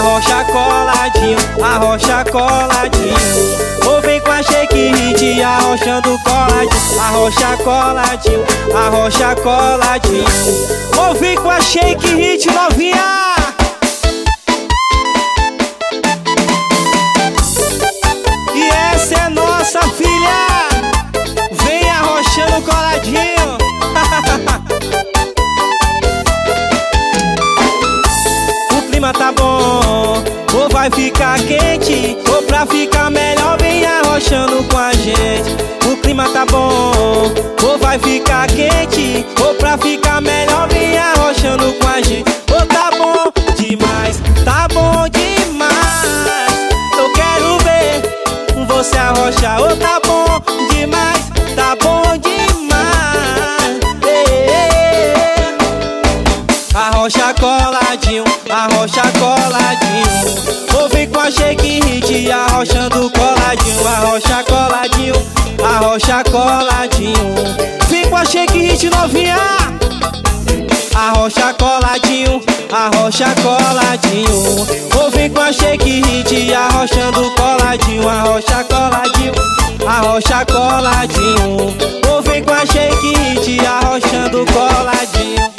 arrocha coladinho, arrocha coladinho. Ou vem com a Shake Hit, arrochando coladinho, arrocha coladinho, arrocha coladinho. Ou vem com a Shake Hit novinha. E essa é nossa filha, vem arrochando coladinho. O clima tá bom, ou vai ficar quente, ou pra ficar melhor vem arrochando com a gente. O clima tá bom, ou vai ficar quente, ou pra ficar melhor vem arrochando com a gente. Ô, tá bom demais, tá bom demais. Eu quero ver você arrochar. Ô, tá bom demais, tá bom demais. Arrocha coladinho, arrocha coladinho. Ou vem com a Shake Hit, arrochando coladinho, arrocha coladinho, arrocha coladinho. Vem com a Shake Hit novinha. Arrocha coladinho, arrocha coladinho. Ou vem com a Shake Hit, arrochando coladinho, arrocha coladinho, arrocha coladinho. Ou vem com a Shake Hit, arrochando coladinho.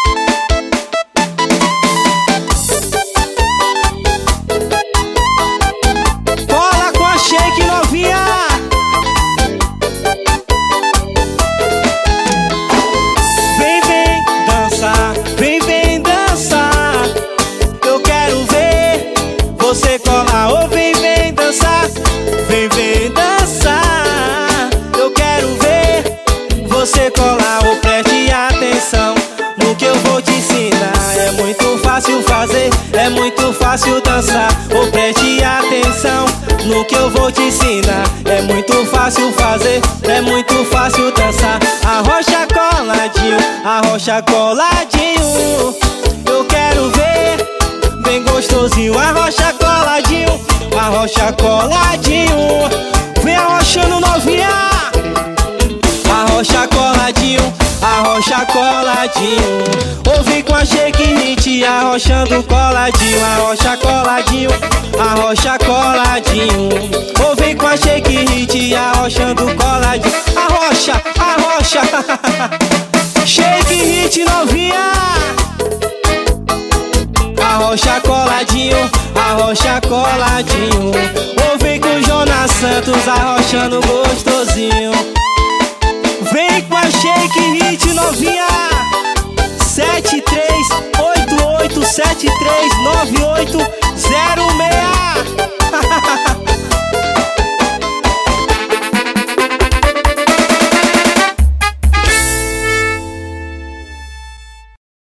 Cola com a Shake novinha. Vem, vem dançar, vem, vem dançar. Eu quero ver você colar. Ou vem, vem dançar, vem, vem dançar. Eu quero ver você colar. Ou preste atenção no que eu vou te ensinar. É muito fácil fazer, é muito fácil dançar. Ou preste atenção no que eu vou te ensinar. É muito fácil fazer, é muito fácil dançar. Arrocha coladinho, arrocha coladinho. Eu quero ver bem gostosinho. Arrocha coladinho, arrocha coladinho. Vem arrochando novinha. Arrocha coladinho, arrocha coladinho. Ou vem com a Shake Hit, arrochando coladinho, arrocha coladinho, arrocha coladinho. Ou vem com a Shake Hit, arrochando coladinho. Arrocha, arrocha. Shake Hit novinha. Arrocha coladinho, arrocha coladinho. Ou vem com o Jonas Santos, arrochando gostosinho. Vem com a Shake Hit novinha. 73887398